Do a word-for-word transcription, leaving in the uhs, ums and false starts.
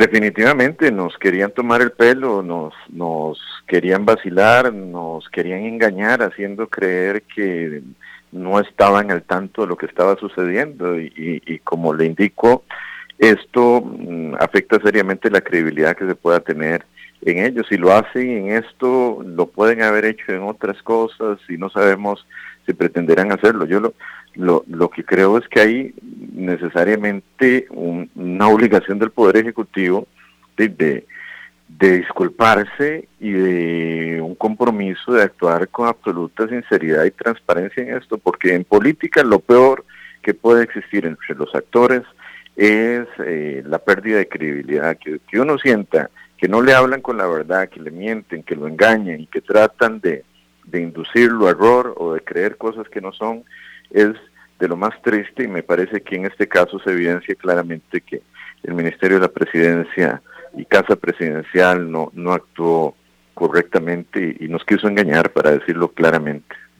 Definitivamente nos querían tomar el pelo, nos, nos querían vacilar, nos querían engañar, haciendo creer que no estaban al tanto de lo que estaba sucediendo y, y, y como le indico, esto mm, afecta seriamente la credibilidad que se pueda tener en ellos. Si lo hacen en esto, lo pueden haber hecho en otras cosas y no sabemos si pretenderán hacerlo. Yo lo, lo, lo que creo es que hay necesariamente un, una obligación del Poder Ejecutivo de, de, de disculparse y de un compromiso de actuar con absoluta sinceridad y transparencia en esto, porque en política lo peor que puede existir entre los actores es eh, la pérdida de credibilidad, que, que uno sienta que no le hablan con la verdad, que le mienten, que lo engañan y que tratan de, de inducirlo a error o de creer cosas que no son, es de lo más triste, y me parece que en este caso se evidencia claramente que el Ministerio de la Presidencia y Casa Presidencial no, no actuó correctamente y, y nos quiso engañar, para decirlo claramente.